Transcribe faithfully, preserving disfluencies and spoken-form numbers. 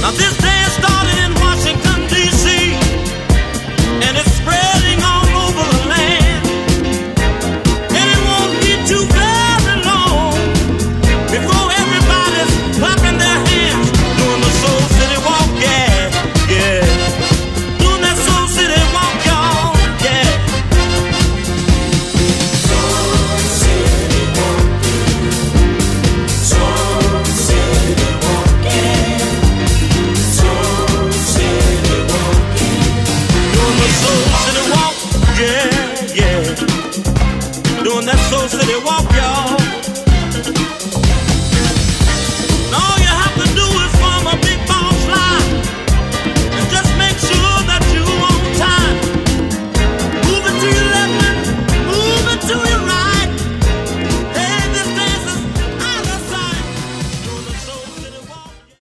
This dance started in Washington, D C, and it's spreading all over the land. And it won't be too very long before everybody's clapping their hands, doing the Soul City Walk, yeah, yeah. Doing that Soul City Walk, y'all, yeah. Soul City walking, Soul City walking, Soul City walking. Doing the Soul City Walk, yeah, yeah. Doing that Soul City Walk, y'all.